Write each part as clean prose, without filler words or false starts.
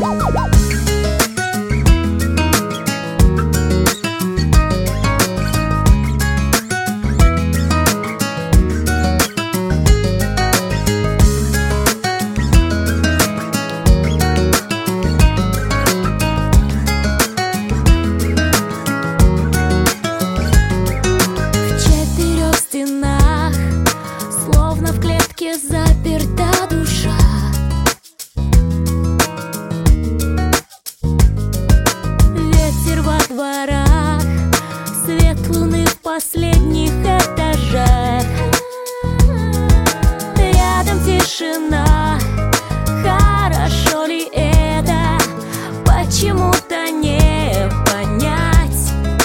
Заперта душа. Ветер во дворах, свет луны в последних этажах. Рядом тишина, хорошо ли это? Почему-то не понять.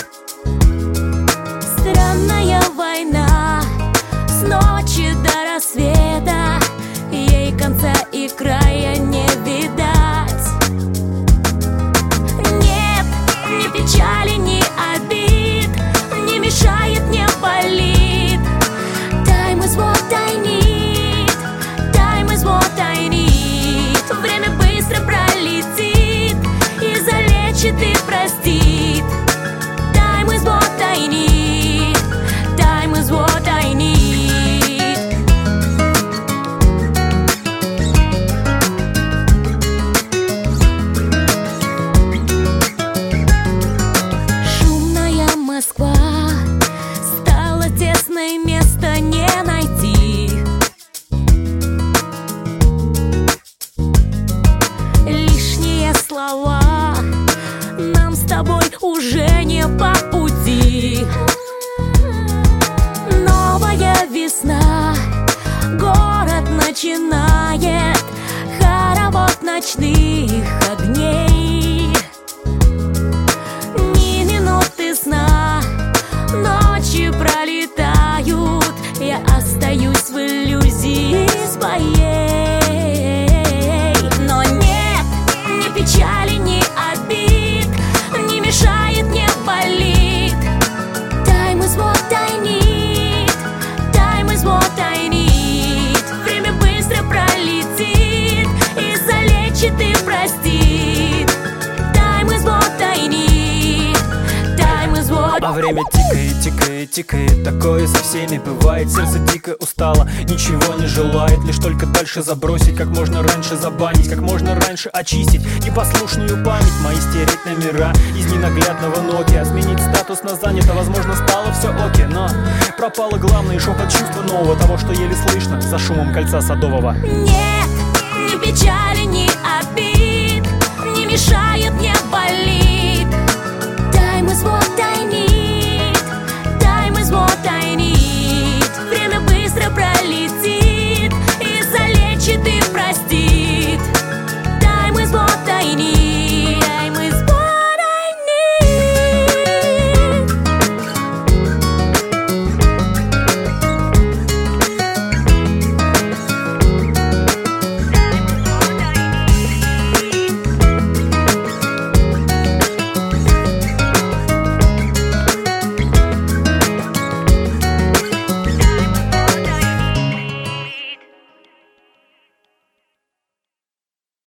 Странная война, с ночи до рассвета, ей конца и края не видать. Нет ни печали, ни обид, не мешает, не болит. Time is what I need, time is what I need. Время быстро пролетит и залечит, и простит. Time is what I need, time is what I need. Москва стала тесной, места не найти. Лишние слова нам с тобой уже не по пути. Новая весна, город начинает хоровод ночных огней. Ни минуты сна, ночи пролетают, я остаюсь в иллюзии своей. Но нет ни печали, ни обид, не мешает, не болит. Time is what I need, time is what I need. Время быстро пролетит и залечит, и простит. Time is what I need, time is what. А время тикает, тикает, тикает, такое со всеми бывает. Сердце дико устало, ничего не желает, лишь только дальше забросить, как можно раньше забанить, как можно раньше очистить непослушную память, мои стереть номера из ненаглядного Nokia, сменить статус на занято, возможно, стало все окей, но пропало главное, шепот чувства нового, того, что еле слышно за шумом кольца садового. Нет ни печали, ни обид, не мешает, не болит.